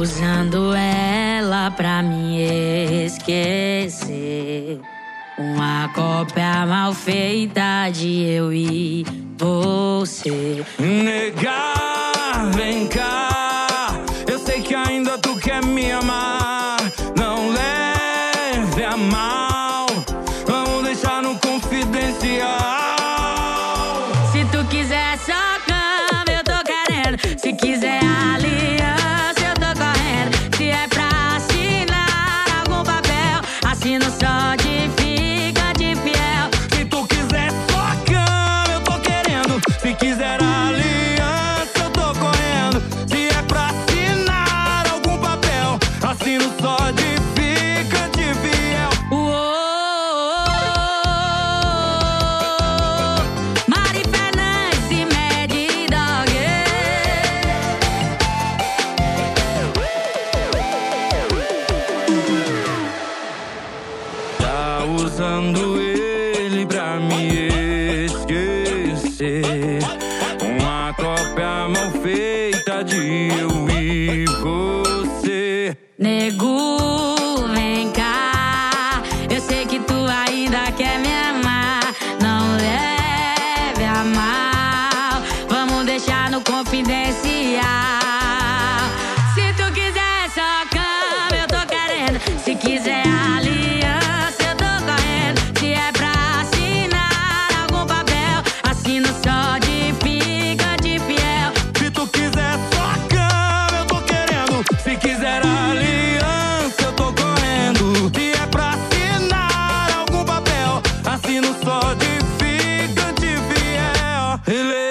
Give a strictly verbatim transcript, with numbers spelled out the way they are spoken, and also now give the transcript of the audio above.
usando ela pra me esquecer. Uma cópia mal feita de eu e você. Negar, vem cá, eu sei que ainda tu quer me amar. Não leve a mal, vamos deixar no confidencial. Se tu quiser só cama, eu tô querendo. Se quiser aliança, eu tô correndo. Se é pra assinar algum papel, assino só de fica de fiel. Se tu quiser só cama, eu tô querendo. Se quiser aliança, eu tô correndo. Se é pra assinar algum papel, assino só de fica de fiel. Uou, Mari Fernandes e Mad Dog. Tá usando ele pra me esquecer. Uma cópia mal feita de eu e você. Nego, vem cá, eu sei que tu ainda quer me amar. Não leve a mal, vamos deixar no confidencial. Se tu quiser só cama, eu tô querendo. Se quiser aliança, eu tô correndo. Se é pra assinar algum papel, assino só de fica de fiel. Se tu quiser só cama, eu tô querendo. Se quiser aliança, eu tô correndo. Se é pra assinar algum papel, assino só de fica de fiel. Ele